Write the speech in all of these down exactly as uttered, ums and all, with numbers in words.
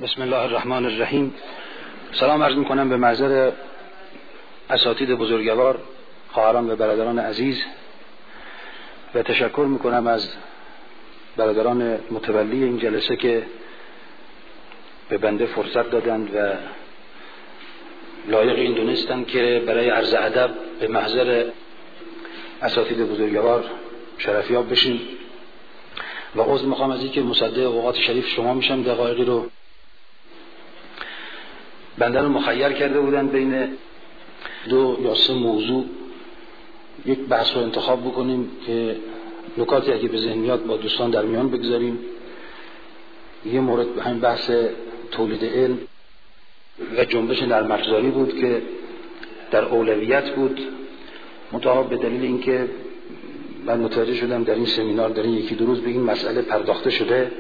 بسم الله الرحمن الرحیم. سلام عرض میکنم به محضر اساتید بزرگوار، خواهران و برادران عزیز، و تشکر میکنم از برادران متولی این جلسه که به بنده فرصت دادند و لایق این دونستند که برای عرض ادب به محضر اساتید بزرگوار شرفیاب بشیم. و عذر میخوام از اینکه مصدق اوقات شریف شما میشم. دقایقی رو بنده رو مخیر کرده بودن بین دو یا سه موضوع یک بحث رو انتخاب بکنیم که نکاتی اگه به ذهن میاد با دوستان در میان بگذاریم. یه مورد همین بحث تولید علم و جنبش نرم افزاری بود که در اولویت بود، منتها به دلیل اینکه من متوجه شدم در این سمینار در این یکی دو روز به این مسئله پرداخته شده،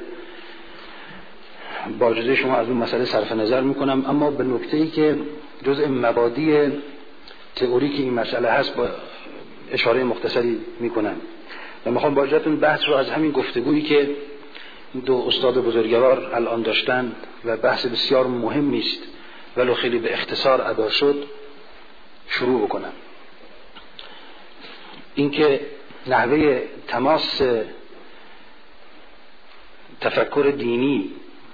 با اجازه شما از اون مسئله صرف نظر میکنم، اما به نکته‌ای که جزء مبادی تئوریک این مسئله هست با اشاره مختصری میکنم و میخوام با اجازهتون بحث رو از همین گفتگویی که دو استاد بزرگوار الان داشتن و بحث بسیار مهمی است ولو خیلی به اختصار ادا شد شروع بکنم. اینکه نحوه تماس تفکر دینی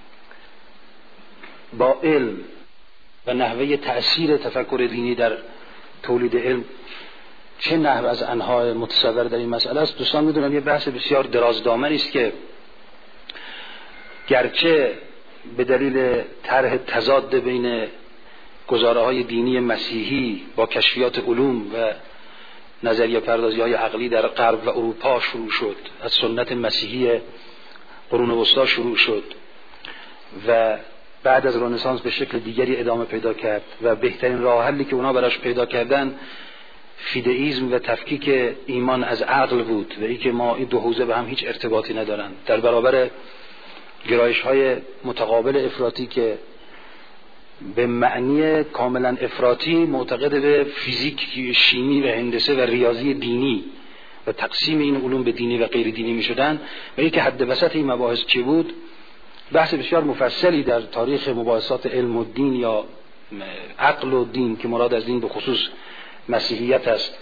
با علم و نحوه تأثیر تفکر دینی در تولید علم چه نحو از انواع متصور در این مسئله است، دوستان میدونم یه بحث بسیار درازدامنی است که گرچه به دلیل طرح تضاد بین گزاره‌های دینی مسیحی با کشفیات علوم و نظریه پردازی های عقلی در غرب و اروپا شروع شد، از سنت مسیحی قرون وسطا شروع شد و بعد از رنسانس به شکل دیگری ادامه پیدا کرد و بهترین راه حلی که اونا براش پیدا کردن فیدئیسم و تفکیک ایمان از عقل بود و اینکه ما این دو حوزه به هم هیچ ارتباطی ندارن، در برابر گرایش های متقابل افراطی که به معنی کاملا افراطی معتقد به فیزیک، شیمی و هندسه و ریاضی دینی و تقسیم این علوم به دینی و غیر دینی می شدن و اینکه حد وسط این مباحث چی بود، بحث بسیار مفصلی در تاریخ مباحثات علم و دین یا عقل و دین که مراد از دین به خصوص مسیحیت است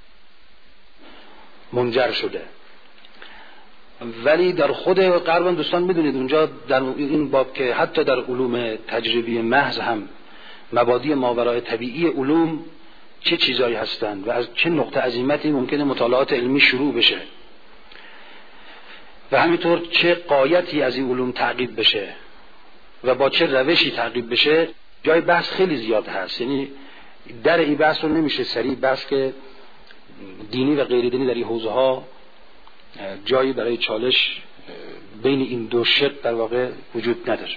منجر شده. ولی در خود غرب دوستان میدونید اونجا در این باب که حتی در علوم تجربی محض هم مبادی ماورای طبیعی علوم چه چیزایی هستند و از چه نقطه عظیمتی ممکنه مطالعات علمی شروع بشه و همینطور چه غایتی از این علوم تعقیب بشه و با چه روشی تعقیب بشه، جای بحث خیلی زیاد هست. یعنی در این بحث رو نمیشه سریع بحث که دینی و غیر دینی در این حوزه ها جایی برای چالش بین این دو شق در واقع وجود نداره.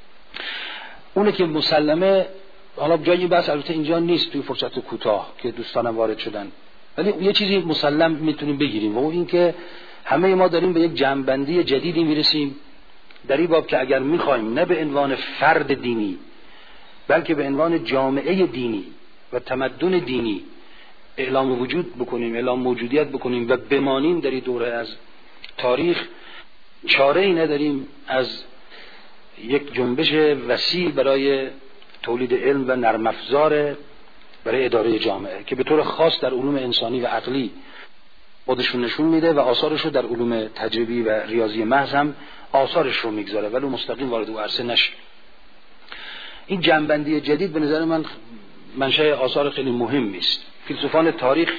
اونه که مسلمه، حالا جایی بحث البته اینجا نیست توی فرصت کوتاه که دوستانم وارد شدن، ولی یه چیزی مسلم میتونیم بگیریم و اون این که همه ما داریم به یک جمع‌بندی جدیدی میرسیم در این باب که اگر میخوایم نه به عنوان فرد دینی بلکه به عنوان جامعه دینی و تمدن دینی اعلام وجود بکنیم، اعلام موجودیت بکنیم و بمانیم در این دوره از تاریخ، چاره ای نداریم از یک جنبش وسیع برای تولید علم و نرم افزار برای اداره جامعه که به طور خاص در علوم انسانی و عقلی خودشون نشون میده و آثارش رو در علوم تجربی و ریاضی محض هم آثارش رو میگذاره ولی مستقیم وارد اون عرصه نشه. این جنبندی جدید به نظر من منشأ آثار خیلی مهمی است. فیلسوفان تاریخ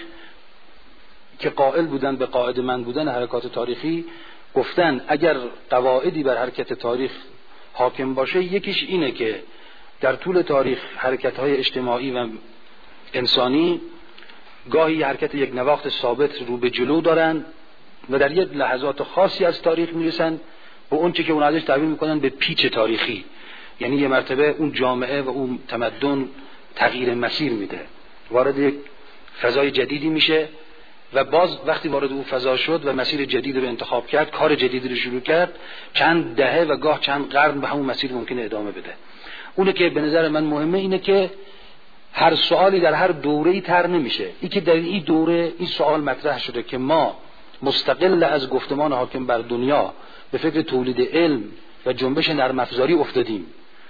که قائل بودن به قاعده‌مند بودن حرکات تاریخی گفتن اگر قواعدی بر حرکت تاریخ حاکم باشه، یکیش اینه که در طول تاریخ حرکت‌های اجتماعی و انسانی گاهی حرکت یک نواخت ثابت رو به جلو دارن و در یک لحظات خاصی از تاریخ میرسن به اون چه که اون ازش تعبیر میکنن به پیچ تاریخی، یعنی یه مرتبه اون جامعه و اون تمدن تغییر مسیر میده، وارد یک فضای جدیدی میشه و باز وقتی وارد اون فضا شد و مسیر جدیدی رو انتخاب کرد، کار جدیدی رو شروع کرد، چند دهه و گاه چند قرن به همون مسیر ممکنه ادامه بده. اونه که به نظر من مهمه اینه که هر سوالی در هر دوره‌ای طرح نمیشه. این که در این دوره این سوال مطرح شده که ما مستقل از گفتمان حاکم بر دنیا به فکر تولید علم و جنبش نرم افزاری افتادیم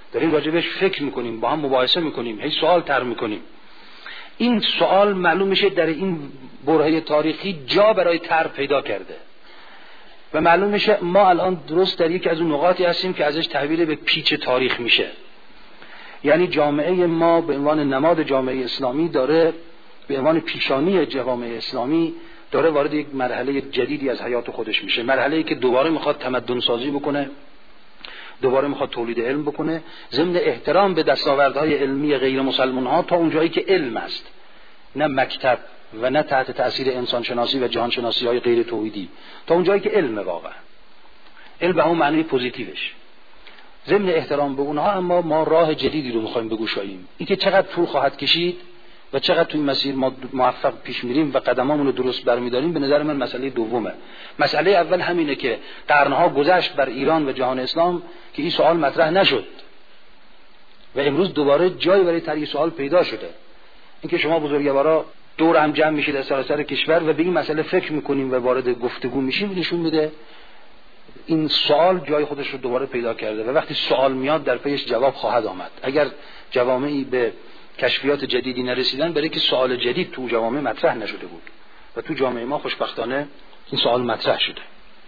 داریم راجبش فکر میکنیم، با هم مباحثه میکنیم، هی سوال طرح میکنیم. این سوال معلوم میشه در این برهه تاریخی جا برای طرح پیدا کرده و معلوم میشه ما الان درست در یکی از اون نقاطی هستیم که ازش تحویل به پیچ تاریخ میشه. یعنی جامعه ما به عنوان نماد جامعه اسلامی داره، به عنوان پیشانی جوامع اسلامی داره وارد یک مرحله جدیدی از حیات خودش میشه. مرحله‌ای که دوباره میخواد تمدن سازی بکنه، دوباره میخواد تولید علم بکنه، ضمن احترام به دستاوردهای علمی غیر مسلمان ها تا اونجایی که علم است، نه مکتب و نه تحت تأثیر انسان شناسی و جهان شناسی های غیر توحیدی، تا اونجایی که علم واقعا، علم به اون معنی پوزیتیوش، ضمن احترام به اونها. اما ما راه جدیدی رو میخوایم بگشاییم. این که چقدر طول خواهد کشید و چقدر توی مسیر ما موفق پیش میریم و قدمامون رو درست برمیداریم به نظر من مسئله دومه. مسئله اول همینه که قرنها گذشت بر ایران و جهان اسلام که این سوال مطرح نشد و امروز دوباره جای برای طرح سوال پیدا شده. اینکه شما بزرگوارا دور هم جمع میشید از سراسر کشور و به این مسئله فکر میکنیم و وارد گفتگو میشیم، نشون میده این سوال جای خودش رو دوباره پیدا کرده و وقتی سوال میاد در پیش جواب خواهد آمد. اگر جوامعی به کشفیات جدیدی نرسیدن برای که سوال جدید تو جوامع مطرح نشده بود و تو جامعه ما خوشبختانه این سوال مطرح شده.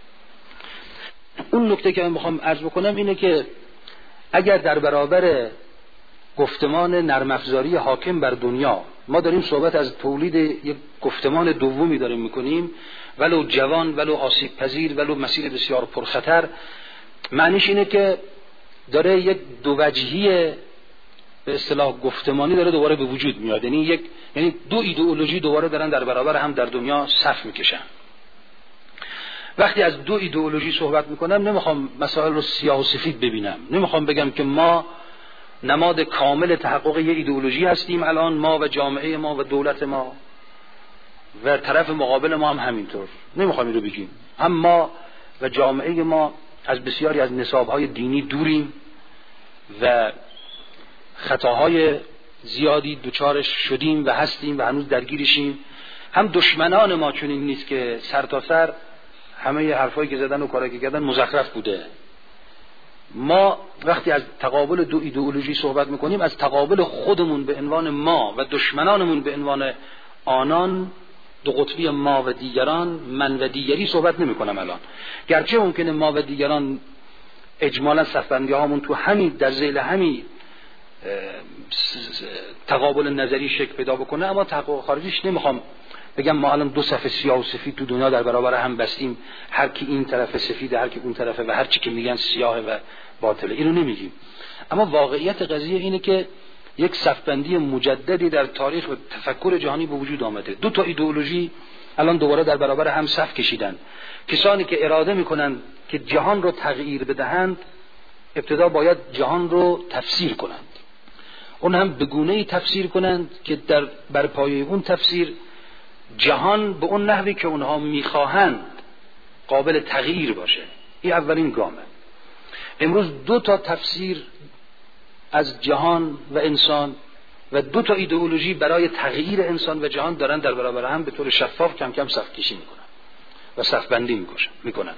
اون نکته که من میخوام عرض بکنم اینه که اگر در برابر گفتمان نرم افزاری حاکم بر دنیا ما داریم صحبت از تولید یک گفتمان دومی داریم میکنیم، ولو جوان، ولو آسیب پذیر، ولو مسیر بسیار پرخطر، معنیش اینه که داره یک دو وجهی به اصطلاح گفتمانی داره دوباره به وجود میاد. یعنی یک یعنی دو ایدئولوژی دوباره دارن در برابر هم در دنیا صف میکشن. وقتی از دو ایدئولوژی صحبت میکنم نمیخوام مسائل رو سیاه و سفید ببینم، نمیخوام بگم که ما نماد کامل تحقق یک ایدئولوژی هستیم الان، ما و جامعه ما و دولت ما و طرف مقابل ما هم همینطور، نمیخوام این رو بگیم. هم ما و جامعه ما از بسیاری از نصابهای دینی دوریم و خطاهای زیادی دوچارش شدیم و هستیم و هنوز درگیرشیم. هم دشمنان ما چنین نیست که سر تا سر همه حرفایی که زدن و کارایی که کردن مزخرف بوده. ما وقتی از تقابل دو ایدئولوژی صحبت میکنیم از تقابل خودمون به عنوان ما و دشمنانمون به عنوان آنان، دو قطبی ما و دیگران، من و دیگری صحبت نمی کنم الان. گرچه ممکنه ما و دیگران اجمالا صفبندی هامون تو همین در ذیل همین تقابل نظری شکل پیدا بکنه، اما تحقق خارجیش نمیخوام بگم ما الان دو صف سیاه و سفید تو دنیا در برابر هم بستیم، هر کی این طرف سفیده هر کی اون طرفه و هر چی که میگن سیاه و باطله، اینو نمیگیم. اما واقعیت قضیه اینه که یک صفبندی مجددی در تاریخ و تفکر جهانی به وجود آمده. دو تا ایدئولوژی الان دوباره در برابر هم صف کشیدن. کسانی که اراده میکنن که جهان رو تغییر بدهند ابتدا باید جهان رو تفسیر کنند، اون هم به گونه‌ای تفسیر کنند که در بر پایه اون تفسیر جهان به اون نحوی که اونها میخواهند قابل تغییر باشه. این اولین گامه. امروز دو تا تفسیر از جهان و انسان و دو تا ایدئولوژی برای تغییر انسان و جهان دارن در برابر هم به طور شفاف کم کم صف کشی میکنن و صف بندی میکنن.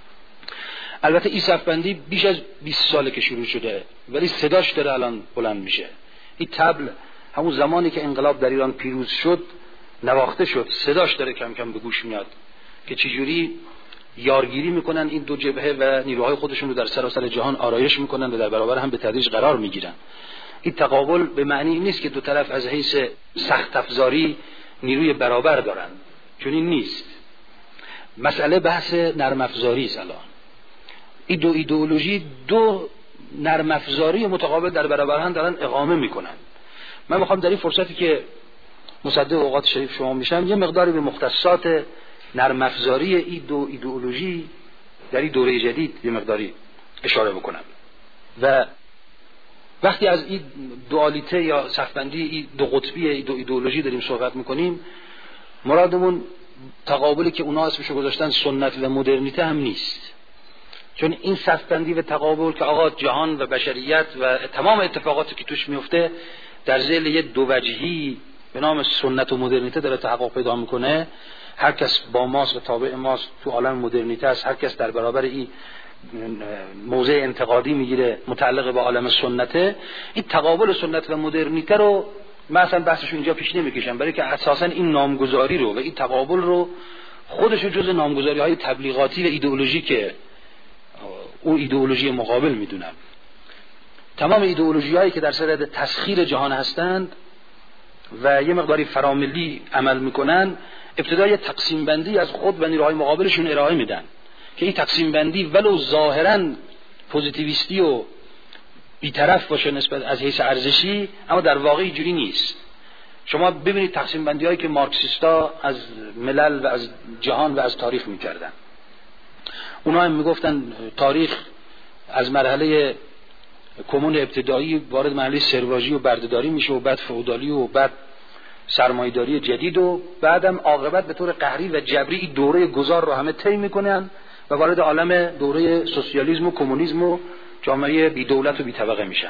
البته این صف بندی بیش از بیست ساله که شروع شده ولی صداش داره الان بلند میشه. این طبل همون زمانی که انقلاب در ایران پیروز شد نواخته شد، صداش داره کم کم به گوش میاد که چجوری یارگیری میکنن این دو جبهه و نیروهای خودشون رو در سراسر جهان آرایش میکنن و در برابر هم به تدریج قرار میگیرن. این تقابل به معنی نیست که دو طرف از حیث سخت افزاری نیروی برابر دارن، چون این نیست. مسئله بحث نرم افزاری است. الان این دو ایدئولوژی دو نرم افزاری متقابل در برابر هم دارن اقامه میکنن. من میخوام در این فرصتی که مصدق اوقات شریف شما میشم یه مقداری به مختصات نرم افزاری این دو ایدئولوژی در این دوره جدید یه مقداری اشاره بکنم. و وقتی از این دوالیته یا صفبندی این دو قطبی این دو ایدئولوژی داریم صحبت میکنیم، مرادمون تقابلی که اونا اسمشو گذاشتن سنت و مدرنیته هم نیست. چون این صفبندی و تقابل که آقا جهان و بشریت و تمام اتفاقاتی که توش میفته در ذیل یه دو وجهی به نام سنت و مدرنیته داره تحقق پیدا میکنه، هر کس با ماست و تابع ماست تو عالم مدرنیته است، هر کس در برابر این موضع انتقادی میگیره متعلق به عالم سنته، این تقابل سنت و مدرنیته رو مثلا بحثش اینجا پیش نمیکشم، برای که اساسا این نامگذاری رو و این تقابل رو خودش جز نامگذاری های تبلیغاتی و ایدئولوژیک او ایدئولوژی مقابل میدونم. تمام ایدئولوژی هایی که در صدد تسخیر جهان هستند و یه مقداری فراملی عمل میکنن، ابتدای تقسیم بندی از خود و نیروهای مقابلشون ارائه میدن که این تقسیم بندی ولو ظاهرا پوزیتیویستی و بی‌طرف باشه نسبت از حیث ارزشی، اما در واقع اینجوری نیست. شما ببینید تقسیم بندی هایی که مارکسیستا از ملل و از جهان و از تاریخ میکردن، اونا هم میگفتن تاریخ از مرحله کمون ابتدایی وارد مرحله سرواژی و بردهداری میشه و بعد فئودالی و بعد سرمایه‌داری جدید و بعدم عاقبت به طور قهری و جبری دوره گذار رو همه طی میکنن و وارد عالم دوره سوسیالیسم و کمونیسم و جامعه بی دولت و بی طبقه میشن.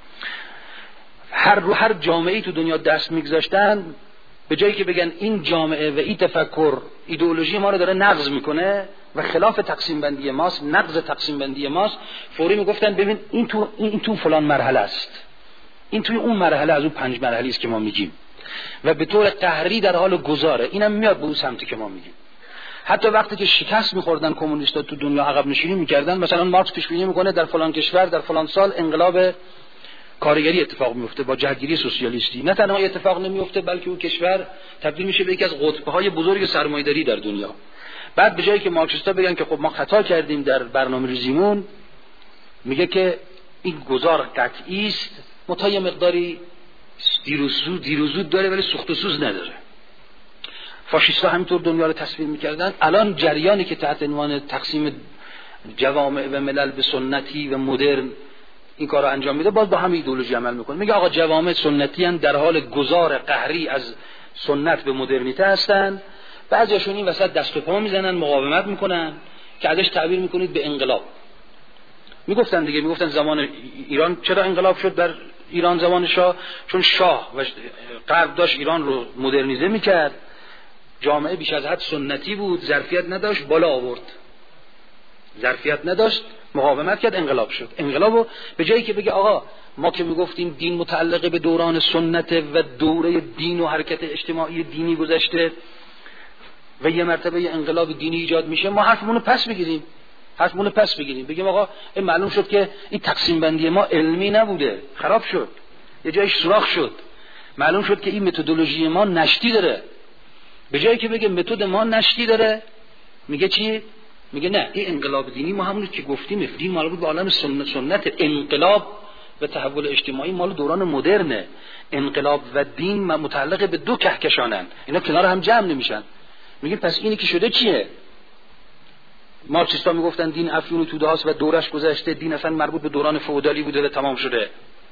هر رو هر جامعه‌ای تو دنیا دست میگذاشتن، به جایی که بگن این جامعه و این تفکر ایدئولوژی ما رو داره نقض میکنه و خلاف تقسیم بندی ماست، نقض تقسیم بندی ماست، فوری میگفتن ببین این تو این تو فلان مرحله است، این توی اون مرحله از اون پنج مرحله است که ما میگیم و به طور قهری در حال گذاره. اینم میاد به اون سمتی که ما میگیم. حتی وقتی که شکست میخوردن کمونیستا تو دنیا عقب نشینی میکردن، مثلا مارکس پیش بینی میکنه در فلان کشور در فلان سال انقلاب کارگری اتفاق میفته با جهتگیری سوسیالیستی. نه تنها اتفاق نمیفته بلکه اون کشور تبدیل میشه به یکی از قطب‌های بزرگ سرمایه‌داری در دنیا. بعد به جایی که مارکسیستا بگن که خب ما خطا کردیم در برنامه‌ریزیمون، میگه که این گذار قطعی است، متا یه مقداری دیروزو دیروزو داره ولی سوخت و سوز نداره. فاشیست‌ها همینطور دنیا رو تصویر می‌کردن. الان جریانی که تحت عنوان تقسیم جوامع و ملل به سنتی و مدرن این کارو انجام میده، باز با همین ایدئولوژی عمل میکنه. میگه آقا جوامع سنتی ان در حال گذار قهری از سنت به مدرنیته هستن، بعضیاشون این وسط دست و پا میزنن، مقاومت میکنن که ازش تعبیر میکنید به انقلاب. میگفتن دیگه، میگفتن زمان ایران چرا انقلاب شد در ایران زمان شاه؟ چون شاه و غرب داشت ایران رو مدرنیزه میکرد، جامعه بیش از حد سنتی بود، ظرفیت نداشت، بالا آورد، ظرفیت نداشت، مقاومت کرد، انقلاب شد. انقلابو به جایی که بگه آقا ما که میگفتیم دین متعلق به دوران سنت و دوره دین و حرکت اجتماعی دینی گذشته و یه مرتبه انقلاب دینی ایجاد میشه، ما حرفمون رو پس بگیریم، حرفمون رو پس بگیریم بگیم آقا این معلوم شد که این تقسیم بندی ما علمی نبوده، خراب شد، یه جایش سوراخ شد، معلوم شد که این متدولوژی ما نشتی داره. به جایی که بگه متد ما نشتی داره، میگه چی؟ میگه نه، این انقلاب دینی ما همونی که گفتیم، دین مربوط به عالم سنت سنت انقلاب و تحول اجتماعی مال دوران مدرنه. انقلاب و دین متعلق به دو کهکشانن، اینا کنار هم جمع نمیشن. میگه پس اینی که شده چیه؟ مارکسیستا میگفتن دین افیون توده هاست و دورش گذشته، دین اصلا مربوط به دوران فئودالی بوده و تمام شده.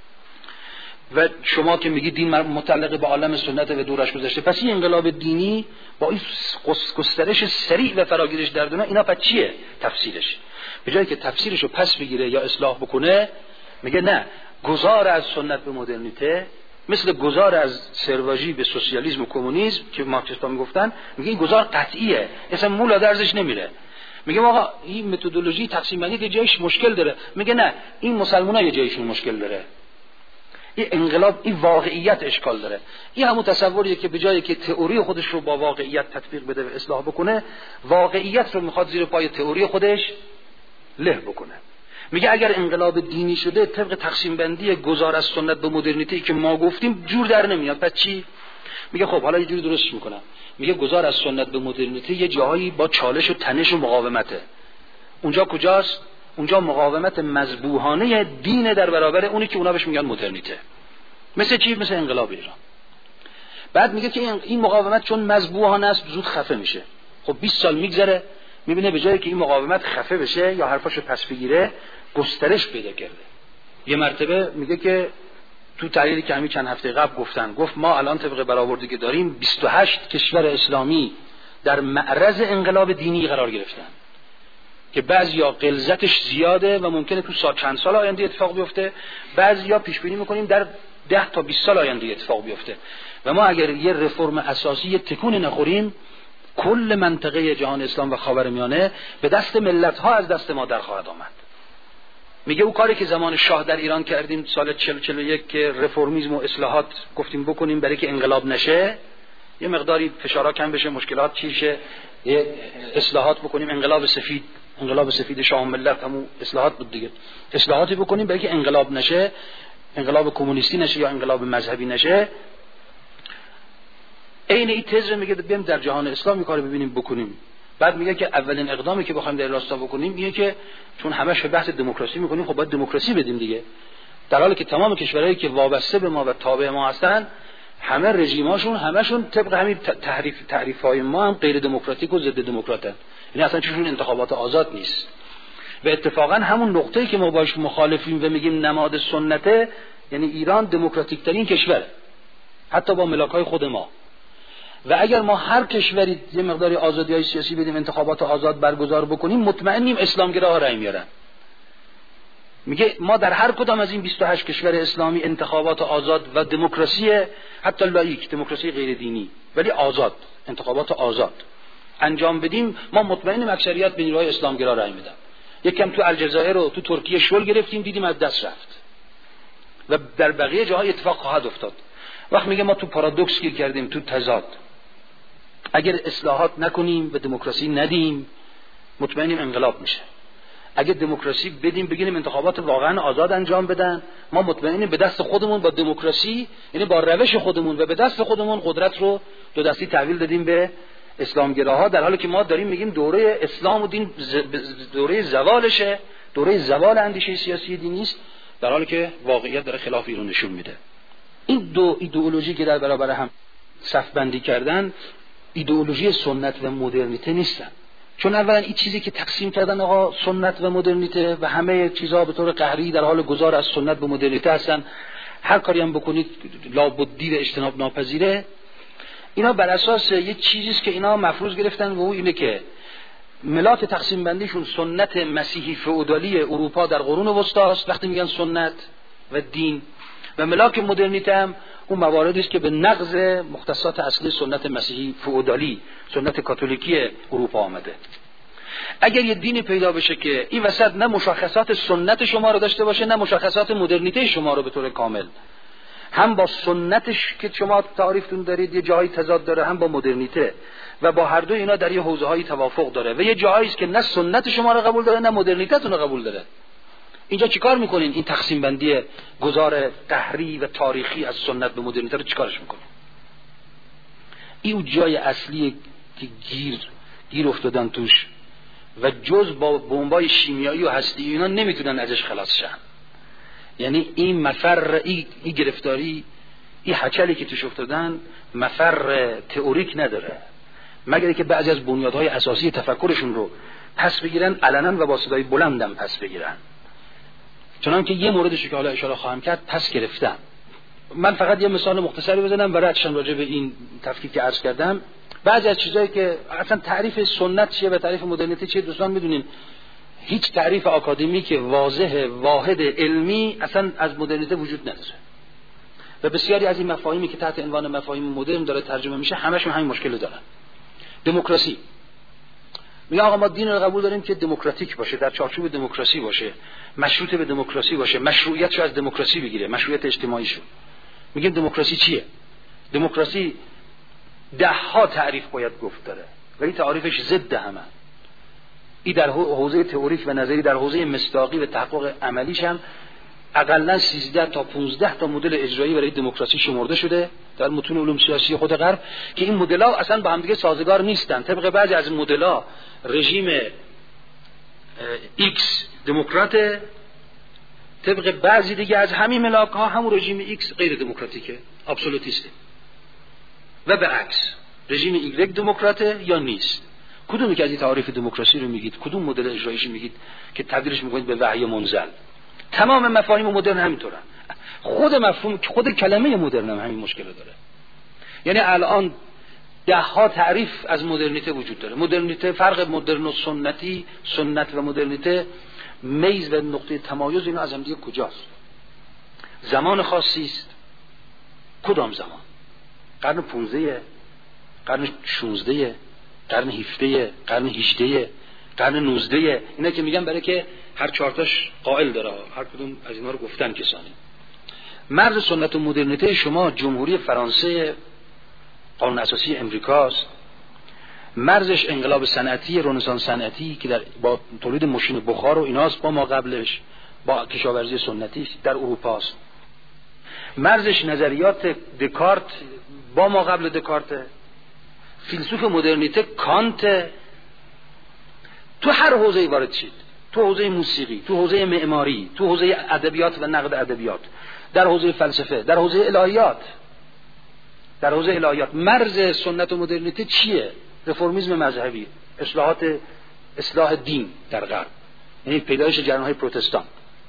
و شما که میگی دین متعلق به عالم سنت و دورش گذشته، پس این انقلاب دینی با این گسترش سریع و فراگیرش در دنیا، اینا پس چیه تفسیرش؟ به جایی که تفسیرشو پس بگیره یا اصلاح بکنه، میگه نه، گذار از سنت به مدرنیته مثل گذار از سرواژی به سوسیالیسم و کمونیسم که مارکسیستا میگفتن، میگه این گذار قطعیه، اصلا مولا درزش نمیره. میگه آقا این متدولوژی تقسیم بندی جایش مشکل داره، میگه نه، این مسلمان‌ها یه جایشون مشکل داره، این انقلاب این واقعیت اشکال داره. این همون تصوریه که به جایی که تئوری خودش رو با واقعیت تطبیق بده و اصلاح بکنه، واقعیت رو میخواد زیر پای تئوری خودش له بکنه. میگه اگر انقلاب دینی شده، طبق تقسیم بندی گذار از سنت به مدرنیته که ما گفتیم جور در نمیاد، پس چی؟ میگه خب حالا یه جوری درستش میکنم. میگه گذار از سنت به مدرنیته یه جایی با چالش و تنش و مقاومته. اونجا کجاست؟ اونجا مقاومت مذبوحانه دین در برابر اونی که اونا بهش میگن مدرنیته. مثل چی؟ مثل انقلاب ایران. بعد میگه که این مقاومت چون مذبوحانه است زود خفه میشه. خب بیست سال میگذره، میبینه به جایی که این مقاومت خفه بشه یا حرفاشو پس بگیره، گسترش پیدا کرده. یه مرتبه میگه که تو تحلیلی که همین چند هفته قبل گفتن، گفت ما الان طبق برآوردی که داریم بیست و هشت کشور اسلامی در معرض انقلاب دینی قرار گرفتن که بعضیا غلظتش زیاده و ممکنه تو سال چند سال آینده اتفاق بیفته، بعضیا پیش بینی میکنیم در ده تا بیست سال آینده اتفاق بیفته. و ما اگر یه رفرم اساسی، یه تکون نخوریم، کل منطقه جهان اسلام و خاورمیانه به دست ملت‌ها از دست ما در خواهد آمد. میگه او کاری که زمان شاه در ایران کردیم سال چهل چهل و یک که رفرمیسم و اصلاحات گفتیم بکنیم برای که انقلاب نشه، یه مقداری فشارها کم بشه، مشکلات چی شه، یه اصلاحات بکنیم، انقلاب سفید، انقلاب سفید شاه ملت همون اصلاحات بود دیگه، اصلاحاتی بکنیم برای که انقلاب نشه، انقلاب کمونیستی نشه یا انقلاب مذهبی نشه. عین این تز میگه بیام در جهان اسلامی کارو ببینیم بکنیم. بعد میگه که اولین اقدامی که بخوایم در راستا بکنیم اینه که چون همش بحث دموکراسی میکنیم، خب باید دموکراسی بدیم دیگه، در حالی که تمام کشورهایی که وابسته به ما و تابع ما هستن همه رژیماشون همشون طبق همین تعریف تعریف‌های ما هم غیر دموکراتیک و ضد دموکراتن، یعنی اصلا چشون انتخابات آزاد نیست. و اتفاقا همون نقطه‌ای که ما باش مخالفیم و میگیم نماد سنته، یعنی ایران دموکراتیک ترین کشوره حتی با ملاک‌های خود ما. و اگر ما هر کشوری یه مقداری آزادی‌های سیاسی بدیم، انتخابات آزاد برگزار بکنیم، مطمئنیم اسلامگراها رأی میارن. میگه ما در هر کدام از این بیست و هشت کشور اسلامی انتخابات آزاد و دموکراسی حتی لاییک، دموکراسی غیر دینی ولی آزاد، انتخابات آزاد انجام بدیم، ما مطمئنیم اکثریت به نیروهای اسلامگرا رأی میدن. یکم تو الجزایر و تو ترکیه شل گرفتیم، دیدیم از دست رفت و در بقیه جاهای اتفاق خواهد افتاد. وقت میگه ما تو پارادوکس گیر کردیم، تو تضاد. اگر اصلاحات نکنیم و دموکراسی ندیم، مطمئنیم انقلاب میشه. اگر دموکراسی بدیم، بگیم انتخابات واقعا آزاد انجام بدن، ما مطمئنیم به دست خودمون با دموکراسی، یعنی با روش خودمون و به دست خودمون قدرت رو دو دستی تحویل دادیم به اسلامگراها، در حالی که ما داریم میگیم دوره اسلام و دین دوره زوالشه، دوره زوال اندیشه سیاسی دینی است، در حالی که واقعیت داره خلاف این رو نشون میده. این دو ایدئولوژی که در برابر هم صف بندی کردن، ایدئولوژی سنت و مدرنیته نیستن. چون اولا این چیزی که تقسیم کردن آقا سنت و مدرنیته و همه چیزها به طور قهری در حال گذار از سنت به مدرنیته هستن، هر کاری هم بکنید لابدی و اجتناب ناپذیره، اینا بر اساس یه چیزی است که اینا مفروض گرفتن و اون اینه که ملاک تقسیم بندیشون سنت مسیحی فئودالی اروپا در قرون وسطا است وقتی میگن سنت و دین، و ملاک مدرنیته هم اون مواردی است که به نقض مختصات اصلی سنت مسیحی فئودالی، سنت کاتولیکی اروپا آمده. اگر یه دینی پیدا بشه که این وسط نه مشخصات سنت شما رو داشته باشه نه مشخصات مدرنیته شما رو به طور کامل، هم با سنتش که شما تعریفتون دارید یه جایی تضاد داره، هم با مدرنیته، و با هر دو اینا در یه حوزه‌های توافق داره و یه جایی است که نه سنت شما رو قبول داره نه مدرنیتتون رو قبول داره، اینجا چیکار میکنین؟ این تقسیم بندی گذار قهری و تاریخی از سنت به مدرنیته رو چیکارش میکنین؟ این جای اصلی که گیر گیر افتادن توش و جز با بمبای شیمیایی و هستی اینا نمیتونن ازش خلاص شن. یعنی این مفر این, این گرفتاری، این هچلی که توش افتادن مفر تئوریک نداره، مگر که بعضی از بنیادهای اساسی تفکرشون رو پس بگیرن علنا و با صدای بلندم پس بگیرن. چنانکه یه موردش که حالا اشاره خواهم کرد پس گرفتن. من فقط یه مثال مختصری بزنم برای اتشم راجع به این تفکیک که عرض کردم. بعضی از چیزایی که اصلا تعریف سنت چیه و تعریف مدرنیته چیه دوستان میدونین، هیچ تعریف آکادمیک واضح واحد علمی اصلا از مدرنیته وجود نداره و بسیاری از این مفاهیمی که تحت عنوان مفاهیم مدرن داره ترجمه میشه همشون همین مشکل دارن. دموکراسی میگه آقا ما دین رو قبول داریم که دموکراتیک باشه، در چارچوب دموکراسی باشه، مشروط به دموکراسی باشه، مشروعیتشو از دموکراسی بگیره، مشروعیت اجتماعیشو. میگیم دموکراسی چیه؟ دموکراسی ده ها تعریف باید گفت داره ولی تعریفش ضد همه. این در حوزه تئوریک و نظری، در حوزه مصداقی و تحقق عملیش هم حداقل سیزده تا پانزده تا مدل اجرایی برای دموکراسی شمرده شده در متون علوم سیاسی خود غرب که این مدل‌ها اصلا با هم دیگه سازگار نیستن. طبق بعضی از مدل‌ها رژیم ایکس دموکراته، طبق بعضی دیگه از همین ملاک‌ها همون رژیم ایکس غیر دموکراتیکه، ابسولوتیسته، و برعکس رژیم ایگرگ دموکراته یا نیست. کدومی که از این تعریف دموکراسی رو میگید، کدوم مدل اجراییش میگید که تبدیلش میکنید به وحی منزل؟ تمام مفاهیم مدرن همینطورن. خود مفهوم خود کلمه مدرن هم همین مشکل داره. یعنی الان ده ها تعریف از مدرنیته وجود داره. مدرنیته، فرق مدرن و سنتی، سنت و مدرنیته، میز و نقطه تمایز اینا از هم دیگه کجاست؟ زمان خاصی است. کدام زمان؟ قرن پانزده، قرن شانزده، قرن هفده، قرن هجده، قرن نوزده، اینا که میگن برای که هر چهارتاش قائل داره، هر کدوم از اینا رو گفتن کسانی. مرز سنت و مدرنیته شما جمهوری فرانسه، قانون اساسی امریکاست، مرزش انقلاب صنعتی، رنسانس صنعتی که در با تولید ماشین بخار و ایناست، با ما قبلش با کشاورزی سنتی در اروپاست. مرزش نظریات دکارت، با ما قبل دکارت، فیلسوف مدرنیته کانت. تو هر حوزه‌ای وارد شید، تو حوزه موسیقی، تو حوزه معماری، تو حوزه ادبیات و نقد ادبیات، در حوزه فلسفه، در حوزه الهیات، در حوزه الهیات مرز سنت و مدرنیته چیه؟ رفرمیسم مذهبی، اصلاحات، اصلاح دین در غرب، یعنی پیدایش جریان‌های پروتستان.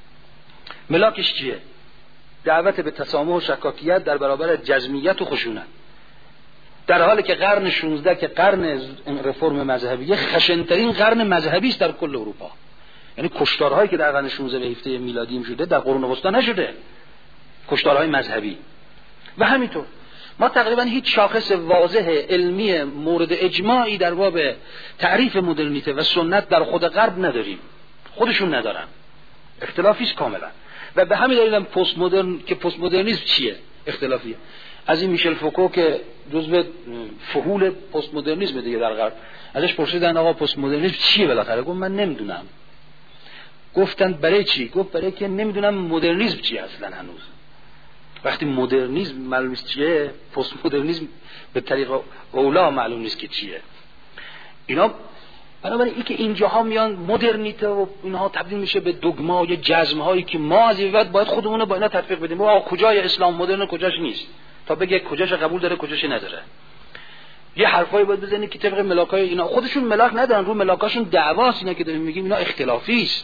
ملاکش چیه؟ دعوت به تسامح و شکاکیت در برابر جزمیت و خشونت، در حالی که قرن شانزده که قرن رفرم مذهبی خشن‌ترین قرن مذهبی است در کل اروپا. یعنی کشتارهایی که در قرن شانزده و هفده میلادی شده در قرون وسطا نشده، کشتارهای مذهبی. و همینطور ما تقریبا هیچ شاخص واضح علمی مورد اجماعی در باب تعریف مدرنیته و سنت در خود غرب نداریم، خودشون ندارن، اختلافی است کاملا. و به همین دلیل هم پست مدرن که پست مدرنیسم چیه اختلافیه. از این میشل فوکو که جزو فهول پست مدرنیسم دیگه در غرب، ازش پرسیدن آقا پست مدرنیسم چیه بالاخره؟ گفت من نمیدونم. گفتن برای چی؟ گفت برای که نمیدونم مدرنیسم چیه اصلا هنوز. وقتی مدرنیسم معلوم نیست چیه، پست مدرنیسم به طریق اولا معلوم نیست که چیه. اینا بنابراین این که اینجاها میان مدرنیته و اینها تبدیل میشه به دگما یا جزم هایی که ما از این بعد باید خودمون رو با اینا تطبیق بدیم. ما کجای اسلام مدرن کجاش نیست تا بگه کجاش قبول داره کجاش نداره. یه حرفایی باید بزنی که طبق ملاکای اینا، خودشون ملاک ندارن، رو ملاکاشون دعواست. اینا که داریم میگیم اینا اختلافی است.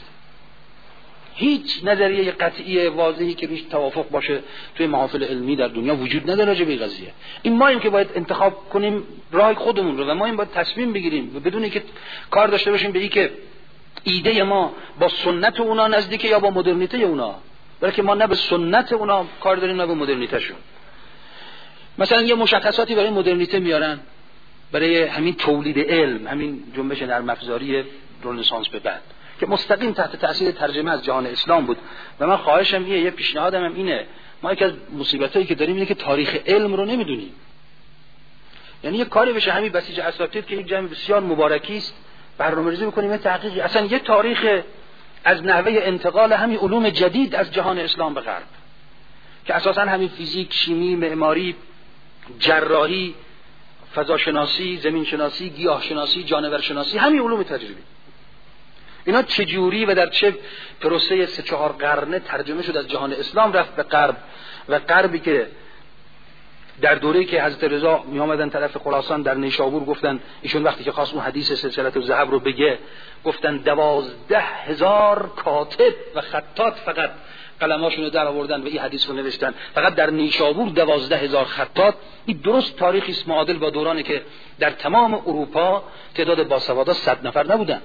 هیچ نظریه قطعی واضحی که روش توافق باشه توی محافل علمی در دنیا وجود نداره راجع به این قضیه. این ما ایم که باید انتخاب کنیم راه خودمون رو و ما این باید تصمیم بگیریم و بدون اینکه کار داشته باشیم به این که ایده ما با سنت اونا نزدیکه یا با مدرنیته اونا، بلکه ما نه به سنت اونا کار داریم نه به مدرنیته شون. مثلا یه مشخصاتی برای مدرنیته میارن، برای همین تولید علم، همین جنبش نرم افزاری رنسانس به بعد که مستقیم تحت تاثیر ترجمه از جهان اسلام بود. و من خواهشم اینه، یه پیشنهادم هم اینه، ما یکی از مصیبتایی که داریم اینه که تاریخ علم رو نمیدونیم. یعنی یه کاری بشه همین بسیج اساتید که یک جمع بسیار مبارکی است برنامه‌ریزی می‌کنیم یه تحقیقی، اصلا یه تاریخ از نحوه انتقال همین علوم جدید از جهان اسلام به غرب که اساسا همین فیزیک، شیمی، معماری، جراحی، فضاشناسی، زمینشناسی، گیاهشناسی، جانورشناسی، همین علوم تجربی، اینا چجوری و در چه پروسه سه چهار قرنه ترجمه شد از جهان اسلام رفت به غرب. و غربی که در دوره‌ای که حضرت رضا می آمدن طرف خراسان در نیشابور، گفتن ایشون وقتی که خواست اون حدیث سلسله الذهب رو بگه، گفتن دوازده هزار کاتب و خطاط فقط قلماشون رو در آوردن و این حدیث رو نوشتن. فقط در نیشابور دوازده هزار خطاط. این درست تاریخی است معادل با دورانی که در تمام اروپا تعداد باسوادا صد نفر نبودن.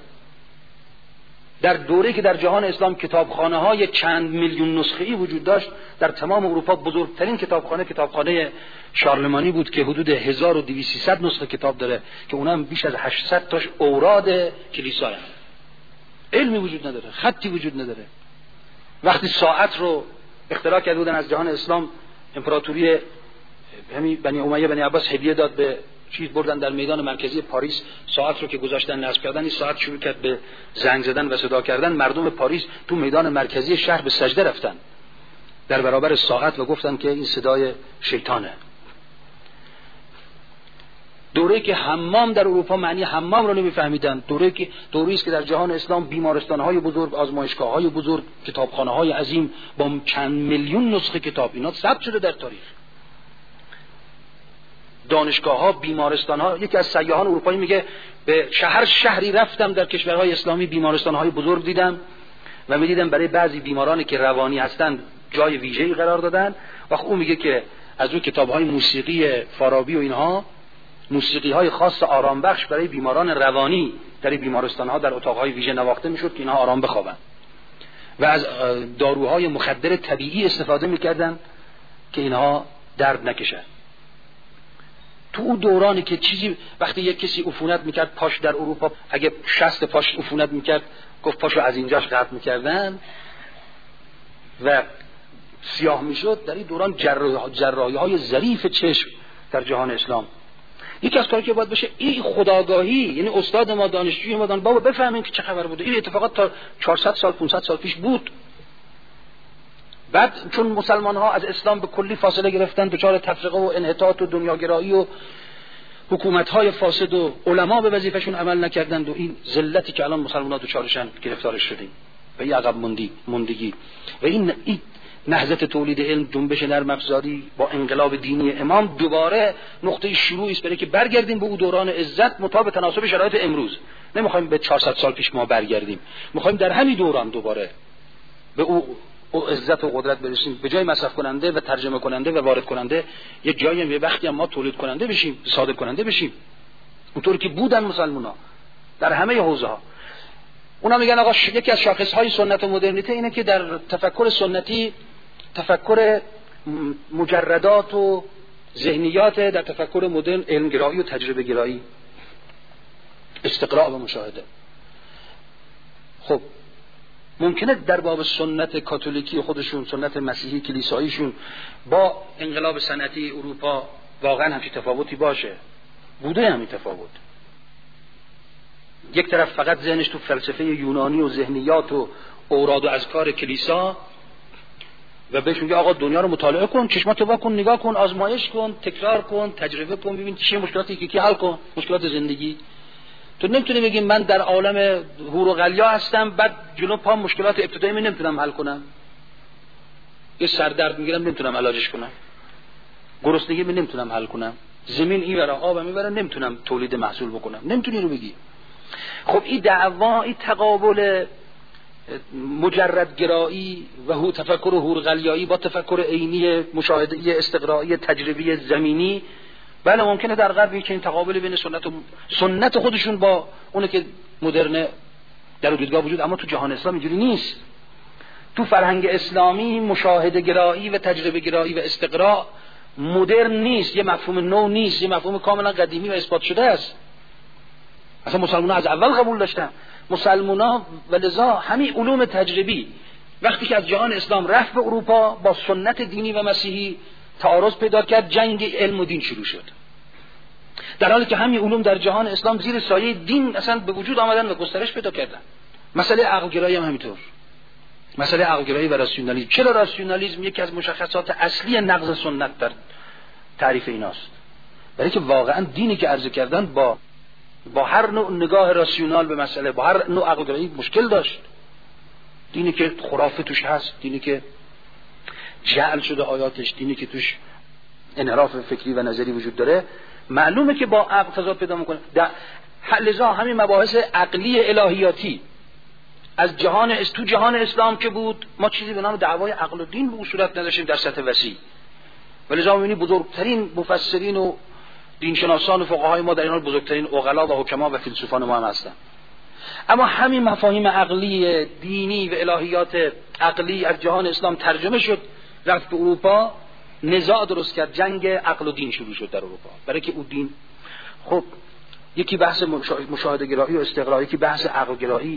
در دوره‌ای که در جهان اسلام کتابخانه‌های چند میلیون نسخه‌ای وجود داشت، در تمام اروپا بزرگترین کتابخانه کتابخانه شارلمانی بود که حدود هزار و دویست سیصد نسخه کتاب داره که اونم بیش از هشتصد تاش اوراد کلیسای. علمی وجود نداره، خطی وجود نداره. وقتی ساعت رو اختراع کرده بودن از جهان اسلام، امپراتوری همین بنی امیه بنی عباس هدیه داد به چیز، بردن در میدان مرکزی پاریس ساعت رو که گذاشتن نصب کردن، این ساعت شروع کرد به زنگ زدن و صدا کردن. مردم پاریس تو میدان مرکزی شهر به سجده رفتن در برابر ساعت و گفتن که این صدای شیطانه. دوره‌ای که حمام در اروپا معنی حمام رو نمی‌فهمیدن، دوره‌ای که دوره‌ای است که در جهان اسلام بیمارستان‌های بزرگ، آزمایشگاه‌های بزرگ، کتابخانه‌های عظیم با چند میلیون نسخه کتاب اینا ثبت شده در تاریخ. دانشگاه‌ها، بیمارستان‌ها. یکی از سیاحان اروپایی میگه به شهر شهری رفتم در کشورهای اسلامی بیمارستان‌های بزرگ دیدم و می‌دیدم برای بعضی بیمارانی که روانی هستند جای ویژه‌ای قرار دادن. و اون میگه که از اون کتاب‌های موسیقی فارابی و اینها، موسیقی‌های خاص آرام بخش برای بیماران روانی در بیمارستان‌ها در اتاق‌های ویژه نواخته می‌شد که اینها آرام بخوابن. و از داروهای مخدر طبیعی استفاده می‌کردن که اینها درد نکشن. تو اون دورانی که چیزی وقتی یک کسی عفونت میکرد پاش در اروپا، اگه شست پاش عفونت میکرد گفت پاشو از اینجاش قطع میکردن و سیاه میشد. در این دوران جراحی های ظریف چشم در جهان اسلام. یکی از کاری که باید بشه این خودآگاهی، یعنی استاد ما، دانشجوی ما، بابا بفهمیم که چه خبر بوده. این اتفاقات تا چهارصد سال پانصد سال پیش بود. بعد چون مسلمان ها از اسلام به کلی فاصله گرفتن، دچار تفرقه و انحطاط و دنیاگرایی و حکومت های فاسد و علما به وظیفهشون عمل نکردند و این ذلتی که الان مسلمان ها دچارشن گرفتارش شدیم و این عقب موندی موندگی و این, این نهضت تولید علم، جنبش نرم افزاری با انقلاب دینی امام دوباره نقطه شروعی است برای که برگردیم به اون دوران عزت مطابق تناسب شرایط امروز. نمیخوایم به چهارصد سال پیش ما برگردیم، میخوایم در همین دوران دوباره به او او عزت و قدرت برسیم. به جای مصرف کننده و ترجمه کننده و وارد کننده یک جایی هم یه وقتی هم ما تولید کننده بشیم، صادر کننده بشیم، اونطوری که بودن مسلمان‌ها در همه حوزه‌ها. اونا میگن آقا یکی از شاخص‌های سنت و مدرنیته اینه که در تفکر سنتی تفکر مجردات و ذهنیات، در تفکر مدرن علمگرایی و تجربه گرایی، استقراء و مشاهده. خب ممکنه در باب سنت کاتولیکی خودشون، سنت مسیحی کلیساییشون با انقلاب صنعتی اروپا واقعا همچین تفاوتی باشه، بوده همین تفاوت. یک طرف فقط ذهنش تو فلسفه یونانی و ذهنیات و اوراد و اذکار کلیسا و بهش میگه آقا دنیا رو مطالعه کن، چشماتو وا کن، نگاه کن، آزمایش کن، تکرار کن، تجربه کن، ببین چه مشکلاتی که کی حل کن، مشکلات زندگی. تو نمیتونی بگی من در عالم هور و غلیا هستم بعد جلو پام مشکلات ابتدایی من نمیتونم حل کنم. یه سردرد میگیرم نمیتونم علاجش کنم، گرسنگی من نمیتونم حل کنم، زمین این ورا آب این ورا نمیتونم تولید محصول بکنم. نمیتونی رو بگی. خب این دعوا، این تقابل مجردگرایی و هو تفکر هورغلیایی با تفکر عینی مشاهده‌ای استقرایی تجربی زمینی، بله ممکنه در غرب این تقابل بین سنت و سنت خودشون با اونه که مدرن در دیدگاه وجود، اما تو جهان اسلام اینجوری نیست. تو فرهنگ اسلامی مشاهده گرایی و تجربه گرایی و استقراء مدرن نیست، یه مفهوم نو نیست، یه مفهوم کاملا قدیمی و اثبات شده است. اصلا مسلمان‌ها از اول قبول داشتن. مسلمان‌ها ولذا همین علوم تجربی وقتی که از جهان اسلام رفت به اروپا با سنت دینی و مسیحی تعارض پیدا کرد، جنگ علم و دین شروع شد. در حالی که همین علوم در جهان اسلام زیر سایه دین اصلا به وجود آمدن و گسترش پیدا کردن. مسئله عقل گرایی هم همینطور. مسئله عقل گرایی و راسیونالیسم. چرا راسیونالیسم یکی از مشخصات اصلی نقض سنت در تعریف ایناست؟ برای که واقعا دینی که عرضه کردن با با هر نوع نگاه راسیونال به مسئله، با هر نوع عقل گرایی مشکل داشت. دینی که خرافه توش هست، دینی که جعل شده آیاتش، دینی که توش انحراف فکری و نظری وجود داره، معلومه که با عقل تضاد پیدا میکنه. در لذا همین مباحث عقلی الهیاتی از جهان است تو جهان اسلام که بود، ما چیزی به نام دعوای عقل و دین به اون صورت نداشتیم در سطح وسیع. ولذا می‌بینی بزرگترین مفسرین و دینشناسان و فقهای ما در این حال بزرگترین عقلا و حکما و فیلسوفان ما هم هستن. اما همین مفاهیم عقلی دینی و الهیات عقلی از جهان اسلام ترجمه شد، رفت به اروپا، نزاع درست کرد، جنگ عقل و دین شروع شد در اروپا. برای که اون دین خب یکی بحث مشاهده گرایی و استقرایی، یکی بحث عقل گرایی،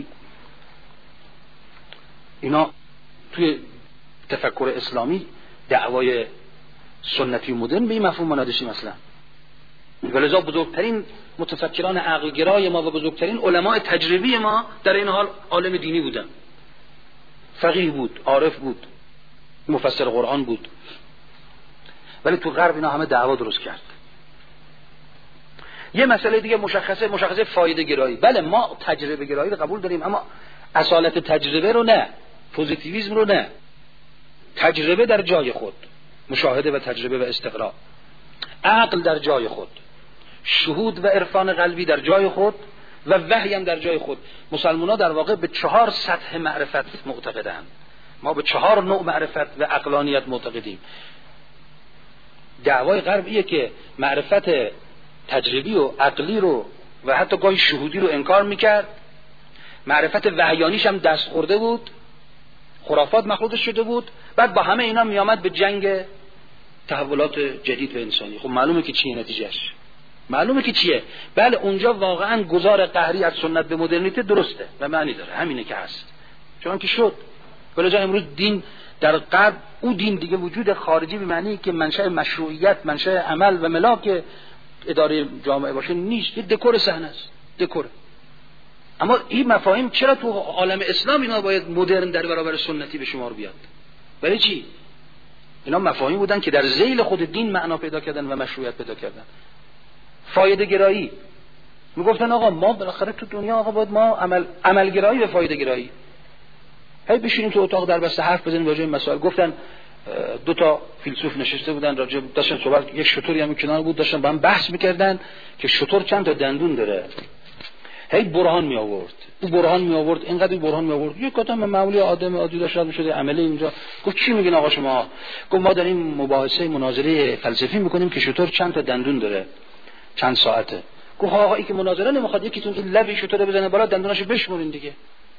اینا توی تفکر اسلامی دعوای سنتی و مدرن به این مفهوم ما نداشتیم اصلا. ولذا بزرگترین متفکران عقل گرای ما و بزرگترین علماء تجربی ما در این حال عالم دینی بودن. فقیه بود، عارف بود، مفسر قرآن بود. ولی تو غرب اینا همه دعوا درست کرد. یه مسئله دیگه مشخصه مشخصه فایده گرایی. بله ما تجربه گرایی رو قبول داریم، اما اصالت تجربه رو نه، پوزیتیویسم رو نه. تجربه در جای خود، مشاهده و تجربه و استقراء، عقل در جای خود، شهود و عرفان قلبی در جای خود و وحی هم در جای خود. مسلمان‌ها در واقع به چهار سطح معرفت معتقدند. ما به چهار نوع معرفت و عقلانیت معتقدیم. دعوای غربیه که معرفت تجربی و عقلی رو و حتی گاهی شهودی رو انکار میکرد. معرفت وحیانیش هم دست خورده بود، خرافات مخلوطش شده بود. بعد با همه اینا میامد به جنگ تحولات جدید و انسانی. خب معلومه که چیه نتیجهش. معلومه که چیه. بله اونجا واقعا گذار قهری از سنت به مدرنیته درسته و معنی داره، همینه که هست، چون که شد. ولی جا امروز دین در غرب، او دین دیگه وجود خارجی به معنی که منشأ مشروعیت، منشأ عمل و ملاک اداره جامعه باشه نیست، یه دکور صحنه است، دکور. اما این مفاهیم چرا تو عالم اسلام اینا باید مدرن در برابر سنتی به شمار بیاد؟ برای چی؟ اینا مفاهیم بودن که در ذیل خود دین معنا پیدا کردن و مشروعیت پیدا کردن. فایده گرایی میگفتن آقا ما بالاخره تو دنیا آقا باید ما عمل عمل گرایی و فایده گرایی، هی بشینیم تو اتاق در بسته حرف بزنیم راجع به مسائل. گفتن دو تا فیلسوف نشسته بودن راجع داشتن صحبت، یک شتوری هم کنار بود، داشتن با هم بحث میکردن که شتور چند تا دندون داره. هی برهان می آورد، او برهان می آورد، اینقدر برهان می آورد. یک آدم معمولی آدم عادی داشت رد می‌شد عملی اینجا. گفت چی میگین آقا شما؟ گفت ما داریم مباحثه مناظره فلسفی میکنیم که شتور چند تا دندون داره، چند ساعته. گفت آقا این که مناظره نمیخواد، یکیتون این لب شتور بزنه بالا دندوناشو بشمرین دیگه.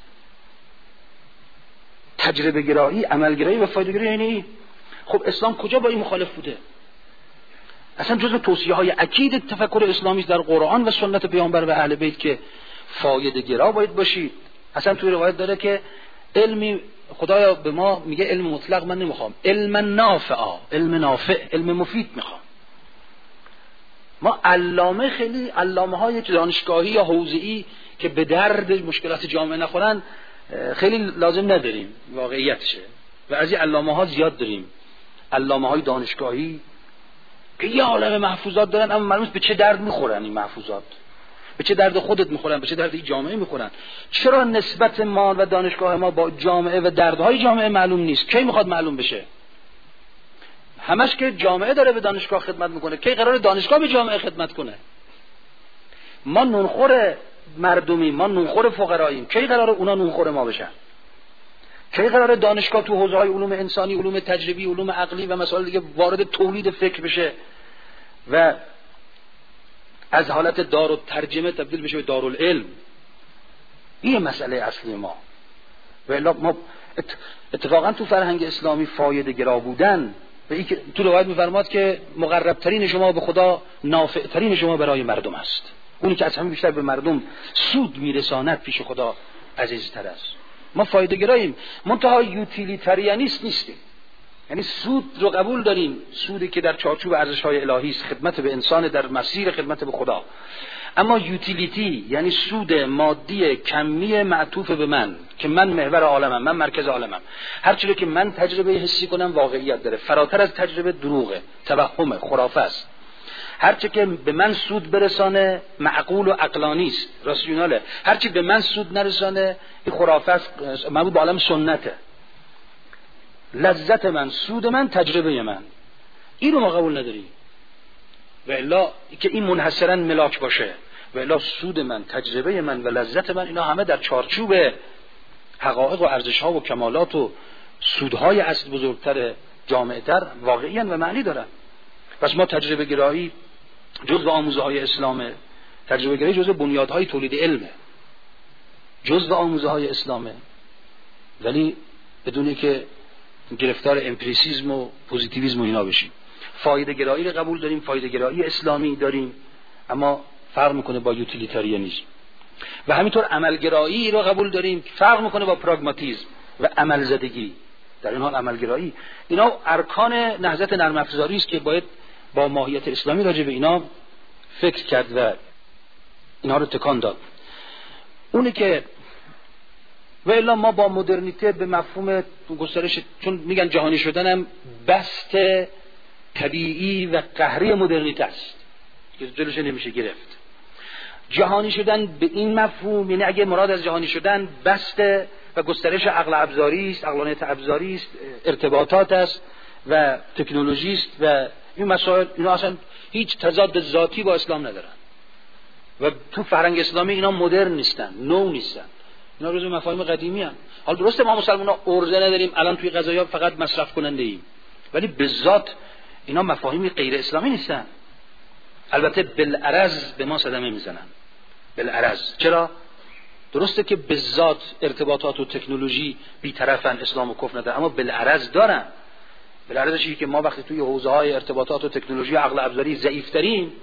تجربه گرایی، عمل گرایی و فایده گرایی یعنی این. خب اسلام کجا با این مخالف بوده؟ اصلا جزء توصیه‌های اکید تفکر اسلامی در قرآن و سنت پیامبر و اهل بیت که فایده گرا باید باشید. اصلا توی روایت داره که علمی خدایا به ما میگه علم مطلق من نمیخوام، علم نافع، علم نافع، علم مفید میخوام. ما علامه خیلی علامه های دانشگاهی یا حوزه‌ای که به درد مشکلات جامعه نخورن خیلی لازم نداریم، واقعیتشه. و از این علامه ها زیاد داریم، علامه های دانشگاهی که یه عالم محفوظات دارن اما معلومه به چه درد میخورن این محفوظات، به چه درد خودت میخورن، به چه درد این جامعه میخورن. چرا نسبت ما و دانشگاه ما با جامعه و دردهای جامعه معلوم نیست؟ کی میخواد معلوم بشه؟ همش که جامعه داره به دانشگاه خدمت میکنه، کی قرار دانشگاه به جامعه خدمت کنه؟ ما نونخور مردمی، ما نونخور فقراییم، کی قرار اونا نونخور ما بشن؟ کی قرار دانشگاه تو حوزه‌های علوم انسانی، علوم تجربی، علوم عقلی و مسائل دیگه وارد تولید فکر بشه و از حالت دار و ترجمه تبدیل بشه به دارالعلم؟ این مسئله اصلی ما. و الا ما اتفاقا تو فرهنگ اسلامی فایده گرا بودن و این که تو روایت می‌فرماد که مقرب ترین شما به خدا نافع ترین شما برای مردم است. اونی که از همه بیشتر به مردم سود میرساند پیش خدا عزیزتر است. ما فایده گراییم، منتها یوتیلیتریانیست نیستیم. یعنی سود رو قبول داریم، سودی که در چارچوب ارزش‌های الهی است، خدمت به انسان در مسیر خدمت به خدا. اما یوتیلیتی یعنی سود مادی کمی معطوف به من، که من محور عالمم، من مرکز عالمم، هر چیزی که من تجربه حسی کنم واقعیت داره، فراتر از تجربه دروغه، توهمه، خرافه است. هر چی که به من سود برسانه معقول و عقلانی است، راسیوناله. هر چی به من سود نرسانه این خرافه است، مربوط به عالم سنته. لذت من، سود من، تجربه من، اینو ما قبول نداریم. و الا که این منحصرا ملاک باشه، و الا سود من، تجربه من و لذت من، اینا همه در چارچوب حقایق و ارزش‌ها و کمالات و سودهای اصل بزرگتر جامعه‌تر واقعی‌اند و معنی دارن. پس ما تجربه گرایی جزء آموزه های اسلامه، تجربه گرایی جزء بنیادهای تولید علمه، جزء آموزه های اسلامه، ولی بدونی که گرفتار امپریسیزم و پوزیتیویسم و اینا بشیم. فایده گرایی رو قبول داریم، فایده گرایی اسلامی داریم، اما فرق میکنه با یوتیلیتاریانیسم. و همینطور عمل گرایی رو قبول داریم، فرق میکنه با پراگماتیسم و عمل زدگی. در این حال عمل گرایی اینا ارکان نهضت نرم افزاری است که باید با ماهیت اسلامی راجع به اینا فکر کرد و اینا رو تکان داد. اونی که و الا ما با مدرنیته به مفهوم گسترش، چون میگن جهانی شدنم بست طبیعی و قهری مدرنیته است که جلوش نمیشه گرفت. جهانی شدن به این مفهوم یعنی اگه مراد از جهانی شدن بست و گسترش عقل ابزاری است، عقلانیت ابزاری است، ارتباطات است و تکنولوژی است و این مسائل، اینا اصلا هیچ تضاد ذاتی با اسلام ندارن و تو فرهنگ اسلامی اینا مدرن نیستن، نو نیستن، اینا روز مفاهیم قدیمی ان. حالا درسته ما مسلمان‌ها ارزه نداریم الان توی غذایا فقط مصرف کننده ایم، ولی به ذات اینا مفاهیم غیر اسلامی نیستن. البته بالعرض به ما صدمه میزنن، بالعرض. چرا؟ درسته که به ذات ارتباطات و تکنولوژی بی‌طرفن، اسلام و کفر ندارن، اما بالعرض دارن. بالعرض چیزی که ما وقتی توی حوزه‌های ارتباطات و تکنولوژی و عقل ابزاری ضعیف‌ترین،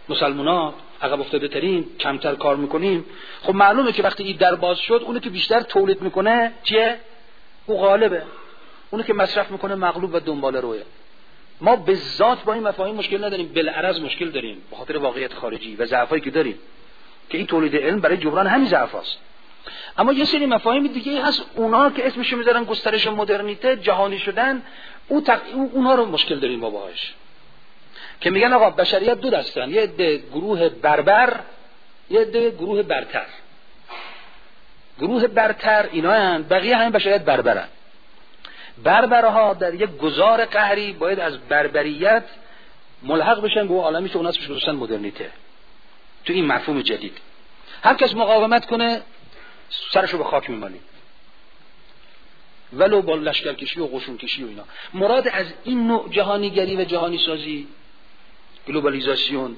مسلمونا عقب افتاده ترین، کمتر کار میکنیم. خب معلومه که وقتی این در باز شد اونی که بیشتر تولید میکنه چیه؟ او غالبه. اونی که مصرف میکنه مغلوب و دنبال روه. ما به ذات با این مفاهیم مشکل نداریم، بالعرض مشکل داریم به خاطر واقعیت خارجی و ضعفایی که داریم که این تولید علم برای جبران همین ضعفاست. اما یه سری مفاهیم دیگه هست اونا که اسمش میذارن گسترش مدرنیته، جهانی شدن، اون تق... اونها رو مشکل داریم با باهاش. که میگن آقا بشریت دو دستن، یه عده گروه بربر، یه عده گروه برتر. گروه برتر اینا هن، بقیه همین بشریت بربرن. بربرها در یک گذار قهری باید از بربریت ملحق بشن به اون عالمی که اون اسمش گذاشتن مدرنیته. تو این مفهوم جدید هر کس مقاومت کنه سرشو به خاک میمالیم، ولو با لشکرکشی و قشونکشی و اینا. مراد از این نوع جهانیگری و جهانی سازی، گلوبالیزاسیون،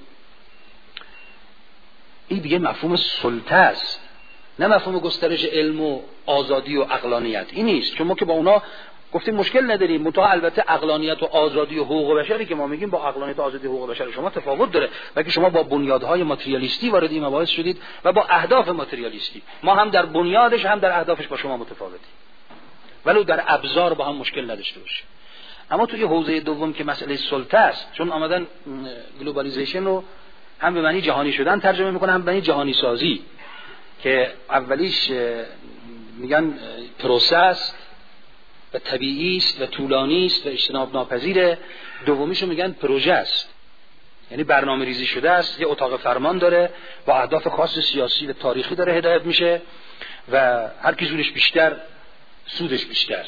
این دیگه مفهوم سلطه است، نه مفهوم گسترش علم و آزادی و عقلانیت. این نیست. چون ما که با اونا گفتیم مشکل نداریم، منتها البته عقلانیت و آزادی و حقوق بشری که ما میگیم با عقلانیت و آزادی و حقوق بشر شما تفاوت داره، بلکه شما با بنیادهای ماتریالیستی وارد این مباحث شدید و با اهداف ماتریالیستی. ما هم در بنیادش هم در اهدافش با شما متفاوتیم، ولو در ابزار با هم مشکل نداشته باشه. اما توی حوزه دوم که مسئله سلطه است، چون آمدن گلوبالیزیشن رو هم به معنی جهانی شدن ترجمه میکنن، هم به معنی جهانی سازی، که اولیش میگن پروسس و طبیعی است و طولانی است و اجتناب ناپذیره، دومیشو میگن پروژه است، یعنی برنامه ریزی شده است، یه اتاق فرمان داره با اهداف خاص سیاسی و تاریخی داره هدایت میشه و هر کی زورش بیشتر سودش بیشتر.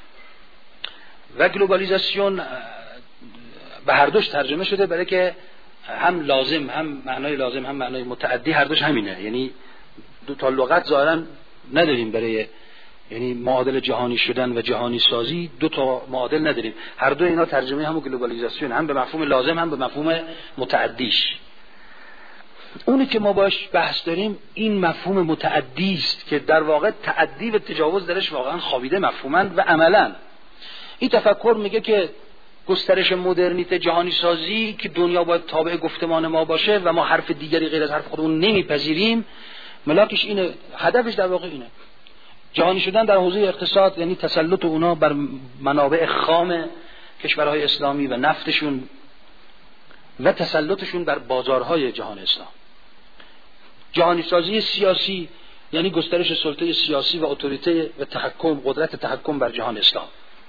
و گلوبالیزاسیون به هر دوش ترجمه شده، برای که هم لازم، هم معنای لازم هم معنای متعدی، هر دوش همینه. یعنی دو تا لغت ظاهرا نداریم برای، یعنی معادل جهانی شدن و جهانی سازی دو تا معادل نداریم، هر دو اینا ترجمه همون گلوبالیزاسیون، هم به مفهوم لازم هم به مفهوم متعدیش. اونی که ما باش بحث داریم این مفهوم متعدی است که در واقع تعدی و تجاوز درش واقعا خوابیده مفهوماً و عملاً. این تفکر میگه که گسترش مدرنیته، جهانی سازی که دنیا باید تابع گفتمان ما باشه و ما حرف دیگری غیر از حرف خودمون نمیپذیریم، ملاکش اینه، هدفش در واقع اینه. جهانی شدن در حوزه اقتصاد یعنی تسلط اونا بر منابع خام کشورهای اسلامی و نفتشون و تسلطشون بر بازارهای جهان اسلام. جهانی سازی سیاسی یعنی گسترش سلطه سیاسی و اتوریته و تحکم، قدرت تحکم بر جهان اسلام.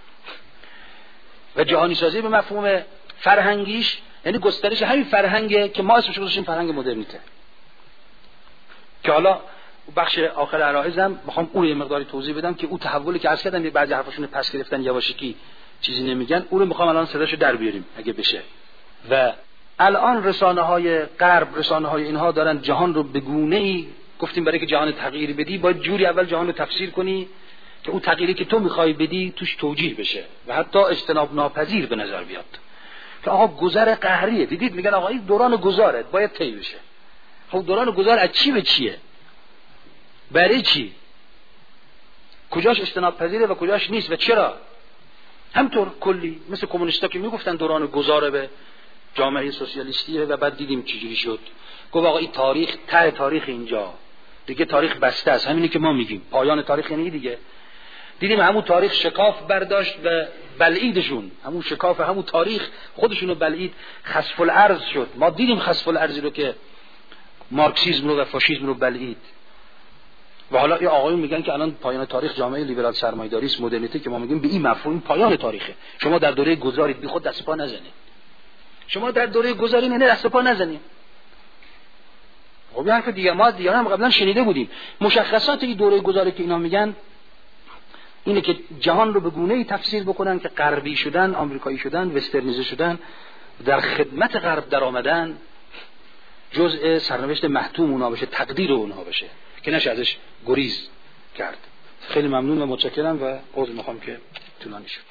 و جهانی سازی به مفهوم فرهنگیش یعنی گسترش همین فرهنگه که ما اسمش گذاشتیم فرهنگ مدرنیته، که حالا بخش آخر عرایزم میخوام اون یه مقداری توضیح بدم که اون تحولی که عرض کردم بعضی حرفاشون پس گرفتن یواشکی چیزی نمیگن، اون رو میخوام الان صداشو در بیاریم اگه بشه. و الان رسانه های غرب، رسانه های اینها دارن جهان رو به گونه‌ای، گفتیم برای که جهان تغییر بدی باید جوری اول جهان رو تفسیر کنی که اون تغییری که تو میخوای بدی توش توجیه بشه و حتی اجتناب ناپذیر به نظر بیاد. که آقا گذر قهریه، دیدید میگن آقا این دوران گذاره باید طی بشه. خب دوران گذار از چی به چیه؟ برای چی؟ کجاش اجتناب پذیره و کجاش نیست و چرا؟ همطور کلی مثل کمونیستا که میگفتن دوران گذاره به جامعه سوسیالیستیه و بعد دیدیم چجوری شد. گفت آقا این تاریخ ته تاریخ اینجا دیگه تاریخ بسته است، همینی که ما میگیم پایان تاریخ یعنی دیگه. دیدیم همون تاریخ شکاف برداشت و بلعیدشون، همون شکاف همون تاریخ خودشونو بلعید، خسف الارض شد. ما دیدیم خسف الارضی رو که مارکسیسم رو و فاشیسم رو بلعید. و حالا این آقایون میگن که الان پایان تاریخ جامعه لیبرال سرمایه‌داری است، مدرنیته، که ما میگیم به این مفهوم پایان تاریخه. شما در دوره گذارید بی خود دست پا نزنید. شما در دوره گذاری نه دست پا نزنید. خب حرف دیگه ما دیگه هم قبلا شنیده بودیم. مشخصات این دوره گذاری که اینا میگن اینه که جهان رو به گونه‌ای تفسیر بکنن که غربی شدن، آمریکایی شدن، وسترنیزه شدن، در خدمت غرب در آمدن جزء سرنوشت محتوم اونها بشه، تقدیر اونها بشه که نشه ازش گریز کرد. خیلی ممنون و متشکرم و عذر میخوام که طولانی شد.